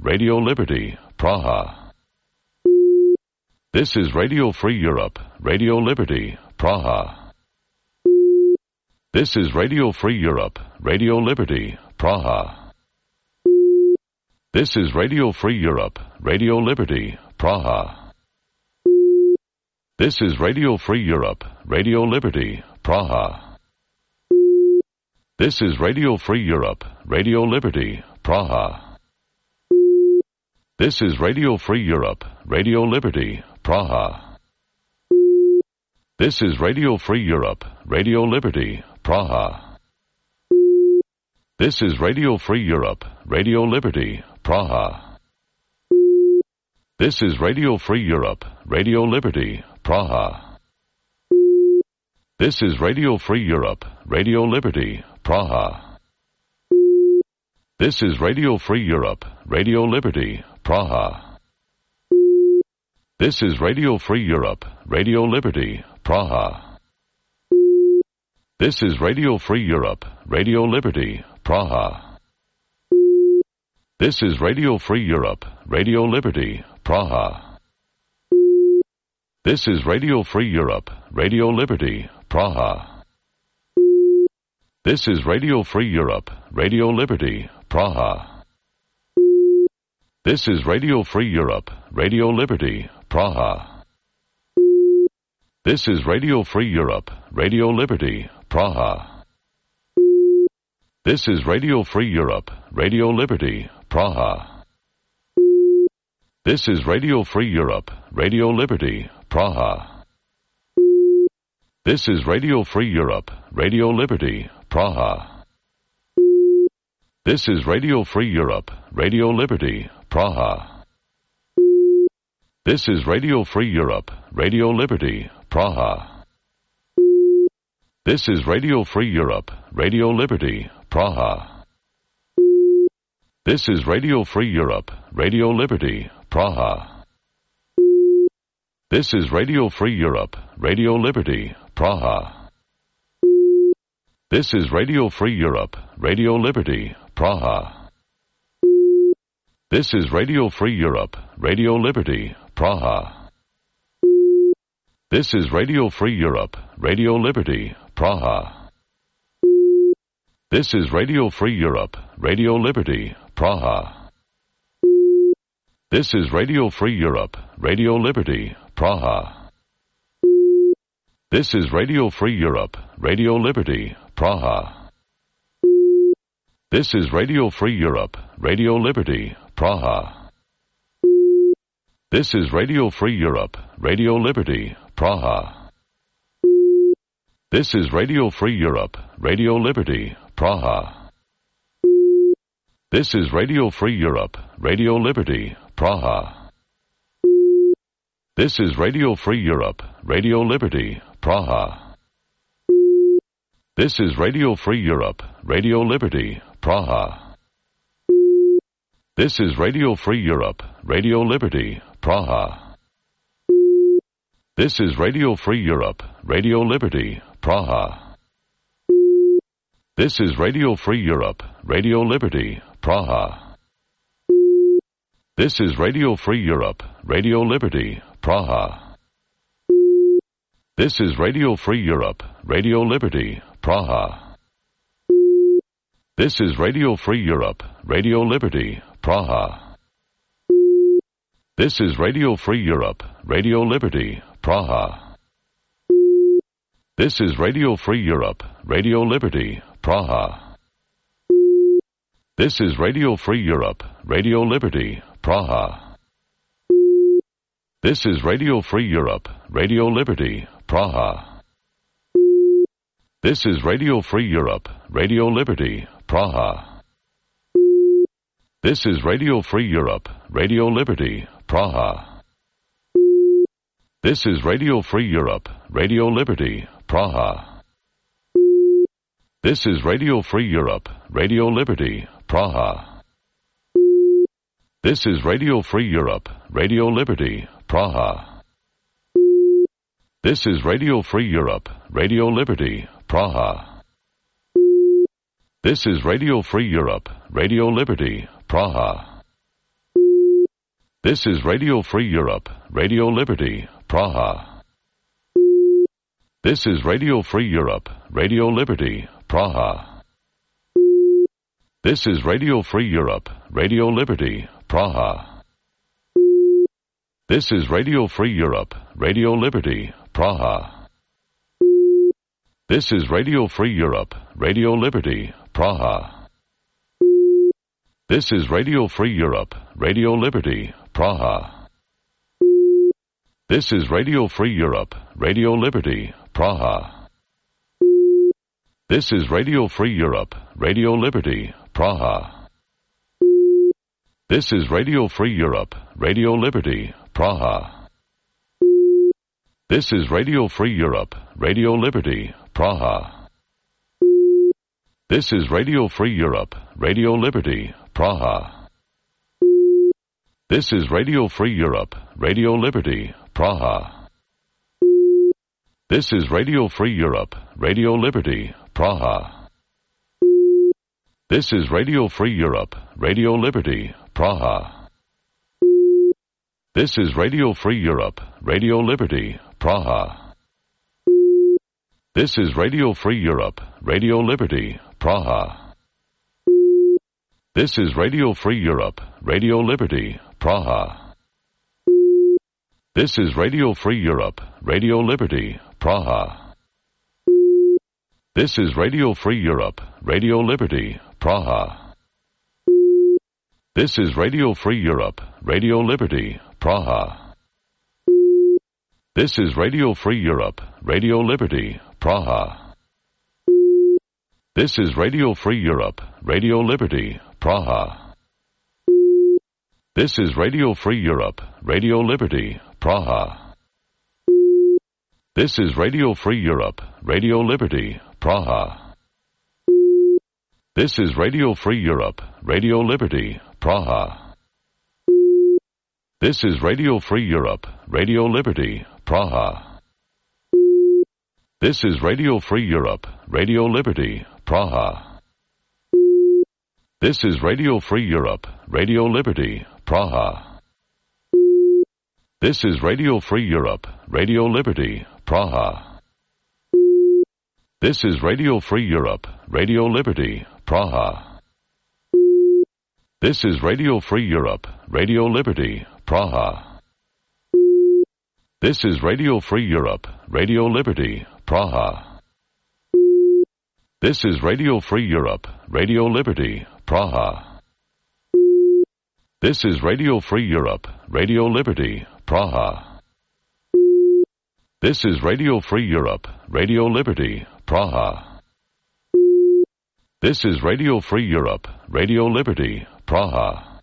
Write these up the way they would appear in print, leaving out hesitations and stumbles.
Radio Liberty, Praha. This is Radio Free Europe, Radio Liberty, Praha. This is Radio Free Europe, Radio Liberty, Praha. This is Radio Free Europe, Radio Liberty, Praha. This is Radio Free Europe, Radio Liberty, Praha. This is Radio Free Europe, Radio Liberty, Praha. This is Radio Free Europe, Radio Liberty, Praha. This is Radio Free Europe, Radio Liberty, Praha. This is Radio Free Europe, Radio Liberty, Praha. This is Radio Free Europe, Radio Liberty, Praha. This is Radio Free Europe, Radio Liberty, Praha. This is Radio Free Europe, Radio Liberty, Praha. This is Radio Free Europe, Radio Liberty, Praha. This is Radio Free Europe, Radio Liberty, Praha. This is Radio Free Europe, Radio Liberty, Praha. This is Radio Free Europe, Radio Liberty, Praha. This is Radio Free Europe, Radio Liberty, Praha. This is Radio Free Europe, Radio Liberty, Praha. This is Radio Free Europe, Radio Liberty, Praha. This is Radio Free Europe, Radio Liberty, Praha. This is Radio Free Europe, Radio Liberty, Praha. This is Radio Free Europe, Radio Liberty, Praha. This is Radio Free Europe, Radio Liberty, Praha. This is Radio Free Europe, Radio Liberty, Praha. This is Radio Free Europe, Radio Liberty, Praha. This is Radio Free Europe, Radio Liberty, Praha. This is Radio Free Europe, Radio Liberty, Praha. This is Radio Free Europe, Radio Liberty, Praha. This is Radio Free Europe, Radio Liberty, Praha. This is Radio Free Europe, Radio Liberty, Praha. This is Radio Free Europe, Radio Liberty, Praha. This is Radio Free Europe, Radio Liberty, Praha. This is Radio Free Europe, Radio Liberty, Praha. This is Radio Free Europe, Radio Liberty, Praha. This is Radio Free Europe, Radio Liberty, Praha. This is Radio Free Europe, Radio Liberty, Praha. This is Radio Free Europe, Radio Liberty, Praha. This is Radio Free Europe, Radio Liberty, Praha. This is Radio Free Europe, Radio Liberty, Praha. This is Radio Free Europe, Radio Liberty, Praha. This is Radio Free Europe, Radio Liberty, Praha. This is Radio Free Europe, Radio Liberty, Praha. This is Radio Free Europe, Radio Liberty, Praha. This is Radio Free Europe, Radio Liberty, Praha. This is Radio Free Europe, Radio Liberty, Praha. This is Radio Free Europe, Radio Liberty, Praha. This is Radio Free Europe, Radio Liberty, Praha. This is Radio Free Europe, Radio Liberty, Praha. This is Radio Free Europe, Radio Liberty, Praha. This is Radio Free Europe, Radio Liberty, Praha. This is Radio Free Europe, Radio Liberty, Praha. This is Radio Free Europe, Radio Liberty, Praha. This is Radio Free Europe, Radio Liberty, Praha. This is Radio Free Europe, Radio Liberty, Praha. This is Radio Free Europe, Radio Liberty, Praha. This is Radio Free Europe, Radio Liberty, Praha. This is Radio Free Europe, Radio Liberty, Praha. This is Radio Free Europe, Radio Liberty, Praha. This is Radio Free Europe, Radio Liberty, Praha. This is Radio Free Europe, Radio Liberty, Praha. This is Radio Free Europe, Radio Liberty, Praha. This is Radio Free Europe, Radio Liberty, Praha. This is Radio Free Europe, Radio Liberty, Praha. This is Radio Free Europe, Radio Liberty, Praha. This is Radio Free Europe, Radio Liberty, Praha. This is Radio Free Europe, Radio Liberty, Praha. This is Radio Free Europe, Radio Liberty, Praha. This is Radio Free Europe, Radio Liberty, Praha. This is Radio Free Europe, Radio Liberty, Praha. This is Radio Free Europe, Radio Liberty, Praha. This is Radio Free Europe, Radio Liberty, Praha. This is Radio Free Europe, Radio Liberty, Praha. This is Radio Free Europe, Radio Liberty, Praha. This is Radio Free Europe, Radio Liberty, Praha. This is Radio Free Europe, Radio Liberty, Praha. This is Radio Free Europe, Radio Liberty, Praha. This is Radio Free Europe, Radio Liberty, Praha. This is Radio Free Europe, Radio Liberty, Praha. This is Radio Free Europe, Radio Liberty, Praha. This is Radio Free Europe, Radio Liberty, Praha. This is Radio Free Europe, Radio Liberty, Praha. This is Radio Free Europe, Radio Liberty, Praha. This is Radio Free Europe, Radio Liberty, Praha. This is Radio Free Europe, Radio Liberty, Praha. This is Radio Free Europe, Radio Liberty, Praha. This is Radio Free Europe, Radio Liberty, Praha. This is Radio Free Europe, Radio Liberty, Praha. This is Radio Free Europe, Radio Liberty, Praha. This is Radio Free Europe, Radio Liberty, Praha. This is Radio Free Europe, Radio Liberty, Praha. This is Radio Free Europe, Radio Liberty, Praha. This is Radio Free Europe, Radio Liberty, Praha.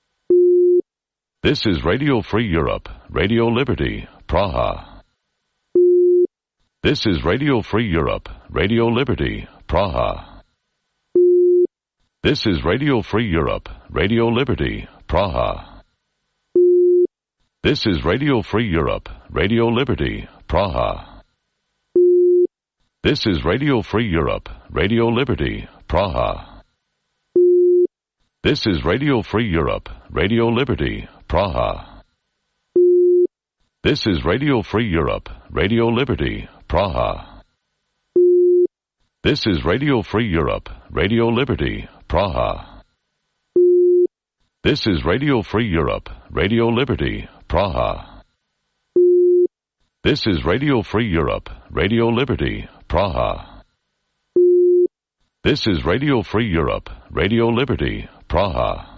This is Radio Free Europe, Radio Liberty, Praha. This is Radio Free Europe, Radio Liberty, Praha. This is Radio Free Europe, Radio Liberty, Praha. This is Radio Free Europe, Radio Liberty, Praha. This is Radio Free Europe, Radio Liberty, Praha. This is Radio Free Europe, Radio Liberty, Praha. This is Radio Free Europe, Radio Liberty, Praha. This is Radio Free Europe, Radio Liberty, Praha. This is Radio Free Europe, Radio Liberty, Praha. This is Radio Free Europe, Radio Liberty, Praha. This is Radio Free Europe, Radio Liberty, Praha.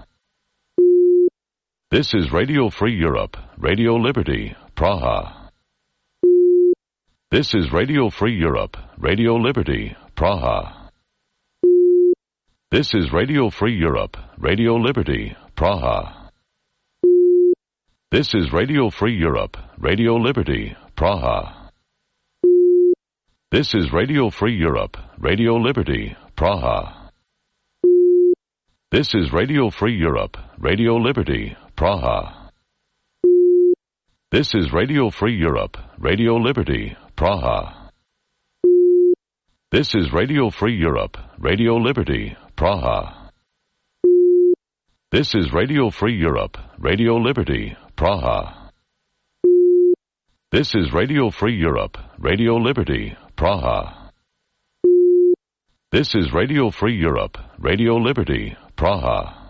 This is Radio Free Europe, Radio Liberty, Praha. This is Radio Free Europe, Radio Liberty, Praha. This is Radio Free Europe, Radio Liberty, Praha. This is Radio Free Europe, Radio Liberty, Praha. This is Radio Free Europe, Radio Liberty, Praha. This is Radio Free Europe, Radio Liberty, Praha. This is Radio Free Europe, Radio Liberty, Praha. This is Radio Free Europe, Radio Liberty, Praha. This is Radio Free Europe, Radio Liberty, Praha. This is Radio Free Europe, Radio Liberty, Praha. This is Radio Free Europe, Radio Liberty, Praha.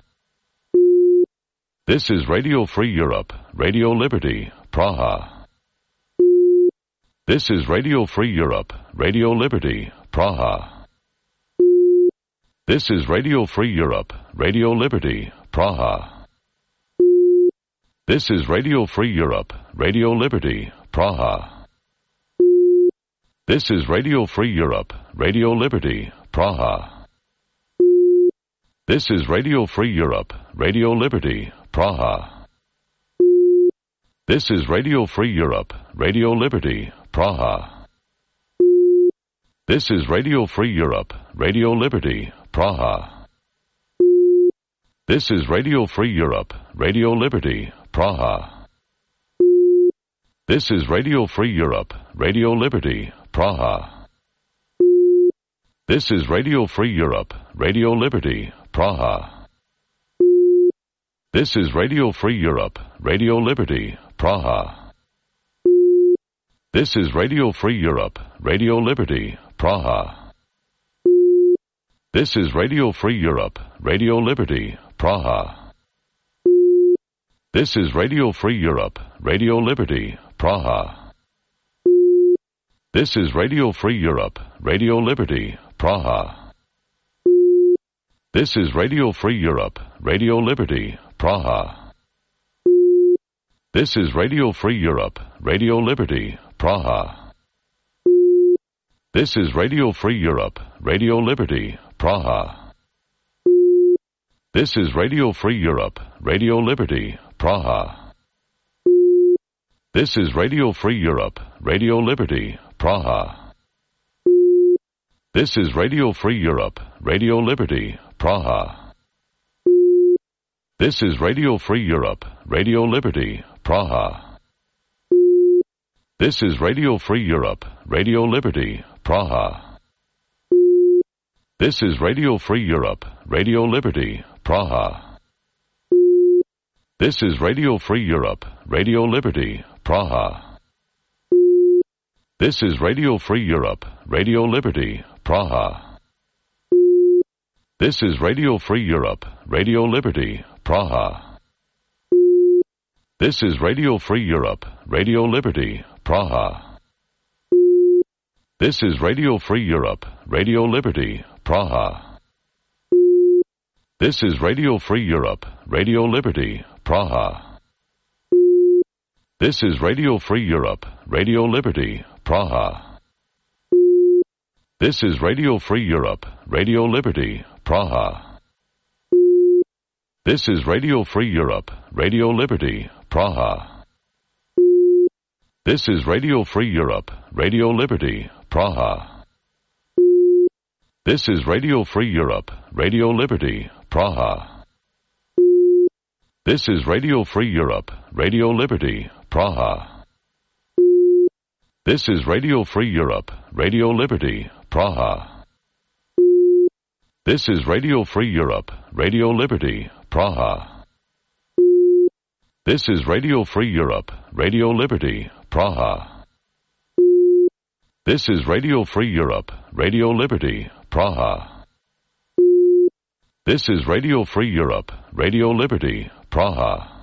This is Radio Free Europe, Radio Liberty, Praha. This is Radio Free Europe, Radio Liberty, Praha. This is Radio Free Europe, Radio Liberty, Praha. This is Radio Free Europe, Radio Liberty, Praha. This is Radio Free Europe, Radio Liberty, Praha. This is Radio Free Europe, Radio Liberty, Praha. This is Radio Free Europe, Radio Liberty, Praha. This is Radio Free Europe, Radio Liberty, Praha. This is Radio Free Europe, Radio Liberty, Praha. This is Radio Free Europe, Radio Liberty, Praha. This is Radio Free Europe, Radio Liberty, Praha. This is Radio Free Europe, Radio Liberty, Praha. This is Radio Free Europe, Radio Liberty, Praha. This is Radio Free Europe, Radio Liberty, Praha. This is Radio Free Europe, Radio Liberty, Praha. This is Radio Free Europe, Radio Liberty, Praha. This is Radio Free Europe, Radio Liberty, Praha. This is Radio Free Europe, Radio Liberty, Praha. This is Radio Free Europe, Radio Liberty, Praha. This is Radio Free Europe, Radio Liberty, Praha. This is Radio Free Europe, Radio Liberty, Praha. This is Radio Free Europe, Radio Liberty, Praha. This is Radio Free Europe, Radio Liberty, Praha. This is Radio Free Europe, Radio Liberty, Praha. This is Radio Free Europe, Radio Liberty, Praha. This is Radio Free Europe, Radio Liberty, Praha. This is Radio Free Europe, Radio Liberty, Praha. This is Radio Free Europe, Radio Liberty, Praha. This is Radio Free Europe, Radio Liberty, Praha. This is Radio Free Europe, Radio Liberty, Praha. This is Radio Free Europe, Radio Liberty, Praha. This is Radio Free Europe, Radio Liberty, Praha. This is Radio Free Europe, Radio Liberty, Praha. This is Radio Free Europe, Radio Liberty, Praha. This is Radio Free Europe, Radio Liberty, Praha. This is Radio Free Europe, Radio Liberty, Praha. This is Radio Free Europe, Radio Liberty, Praha. This is Radio Free Europe, Radio Liberty, Praha. This is Radio Free Europe, Radio Liberty, Praha. This is Radio Free Europe, Radio Liberty, Praha. This is Radio Free Europe, Radio Liberty, Praha. This is Radio Free Europe, Radio Liberty, Praha.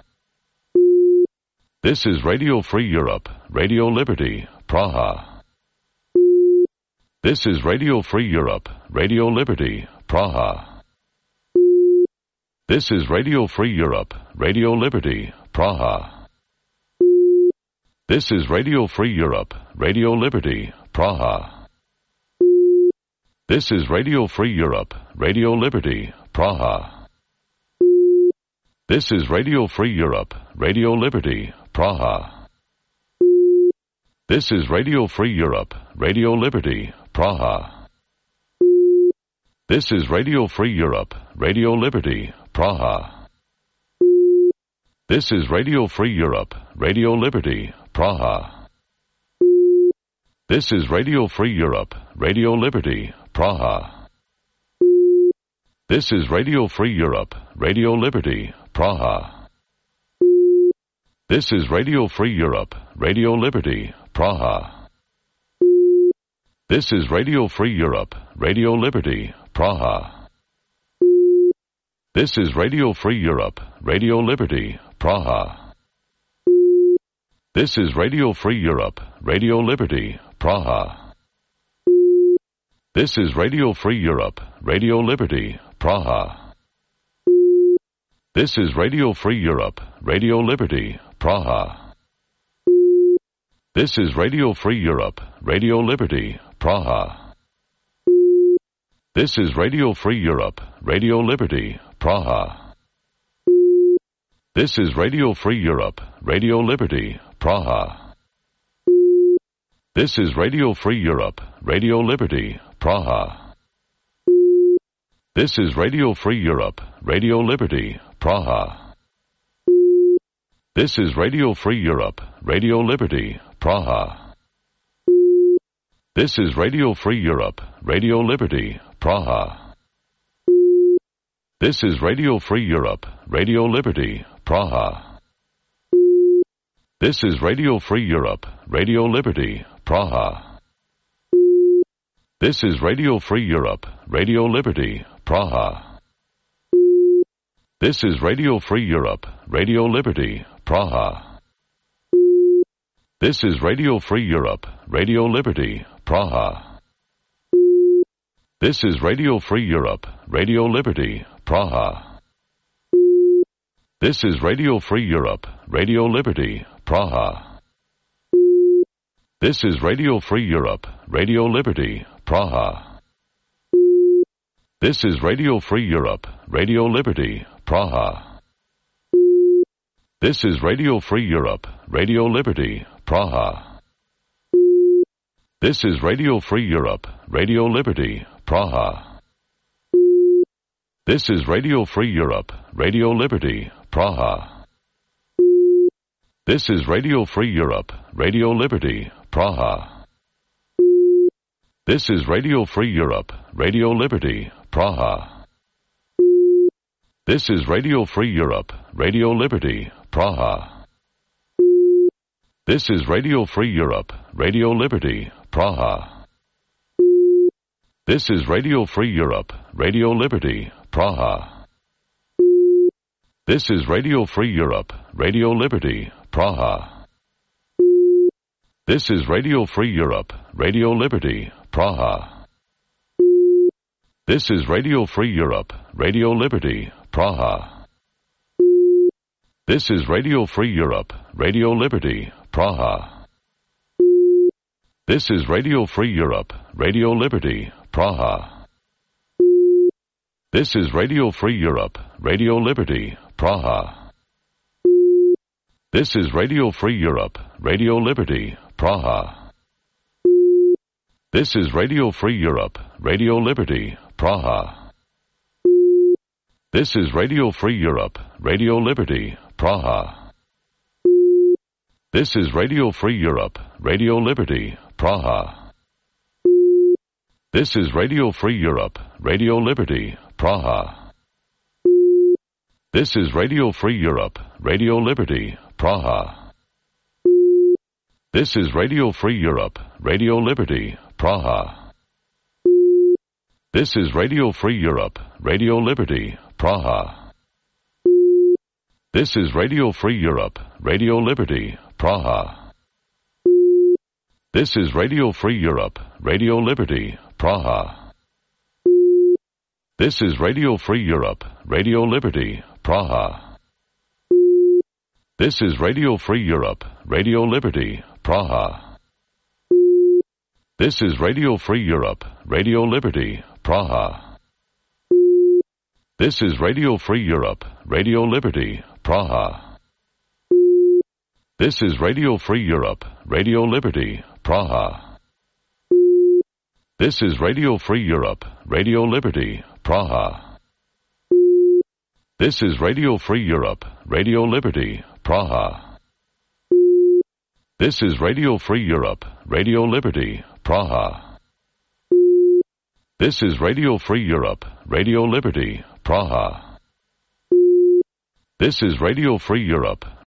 This is Radio Free Europe, Radio Liberty, Praha. This is Radio Free Europe, Radio Liberty, Praha. This is Radio Free Europe, Radio Liberty, Praha. This is Radio Free Europe, Radio Liberty, Praha. This is Radio Free Europe, Radio Liberty, Praha. This is Radio Free Europe, Radio Liberty, Praha. This is Radio Free Europe, Radio Liberty, Praha. This is Radio Free Europe, Radio Liberty, Praha. This is Radio Free Europe, Radio Liberty, Praha. This is Radio Free Europe, Radio Liberty, Praha. This is Radio Free Europe, Radio Liberty, Praha. This is Radio Free Europe, Radio Liberty, Praha. This is Radio Free Europe, Radio Liberty, Praha. This is Radio Free Europe, Radio Liberty, Praha. This is Radio Free Europe, Radio Liberty, Praha. This is Radio Free Europe, Radio Liberty, Praha. This is Radio Free Europe, Radio Liberty, Praha. This is Radio Free Europe, Radio Liberty, Praha. This is Radio Free Europe, Radio Liberty, Praha. This is Radio Free Europe, Radio Liberty, Praha. This is Radio Free Europe, Radio Liberty, Praha. This is Radio Free Europe, Radio Liberty, Praha. This is Radio Free Europe, Radio Liberty, Praha. This is Radio Free Europe, Radio Liberty, Praha. This is Radio Free Europe, Radio Liberty, Praha. This is Radio Free Europe, Radio Liberty, Praha. This is Radio Free Europe, Radio Liberty, Praha. This is Radio Free Europe, Radio Liberty, Praha. This is Radio Free Europe, Radio Liberty, Praha. This is Radio Free Europe, Radio Liberty, Praha. This is Radio Free Europe, Radio Liberty, Praha. This is Radio Free Europe, Radio Liberty, Praha. This is Radio Free Europe, Radio Liberty, Praha. This is Radio Free Europe, Radio Liberty, Praha. This is Radio Free Europe, Radio Liberty, Praha. This is Radio Free Europe, Radio Liberty, Praha. This is Radio Free Europe, Radio Liberty, Praha. This is Radio Free Europe, Radio Liberty, Praha. This is Radio Free Europe, Radio Liberty, Praha. This is Radio Free Europe, Radio Liberty, Praha. This is Radio Free Europe, Radio Liberty, Praha. This is Radio Free Europe, Radio Liberty, Praha. This is Radio Free Europe, Radio Liberty, Praha. This is Radio Free Europe, Radio Liberty, Praha. This is Radio Free Europe, Radio Liberty, Praha. This is Radio Free Europe, Radio Liberty, Praha. This is Radio Free Europe, Radio Liberty, Praha. This is Radio Free Europe, Radio Liberty, Praha. This is Radio Free Europe, Radio Liberty, Praha. This is Radio Free Europe, Radio Liberty, Praha. This is Radio Free Europe, Radio Liberty, Praha. This is Radio Free Europe, Radio Liberty, Praha. This is Radio Free Europe, Radio Liberty, Praha. This is Radio Free Europe, Radio Liberty, Praha. This is Radio Free Europe, Radio Liberty, Praha. This is Radio Free Europe, Radio Liberty, Praha. This is Radio Free Europe, Radio Liberty, Praha. This is Radio Free Europe, Radio Liberty, Praha. This is Radio Free Europe, Radio Liberty, Praha. This is Radio Free Europe, Radio Liberty, Praha. This is Radio Free Europe, Radio Liberty, Praha. This is Radio Free Europe, Radio Liberty, Praha. This is Radio Free Europe, Radio Liberty, Praha. This is Radio Free Europe, Radio Liberty, Praha. This is Radio Free Europe, Radio Liberty, Praha. This is Radio Free Europe, Radio Liberty, Praha. This is Radio Free Europe,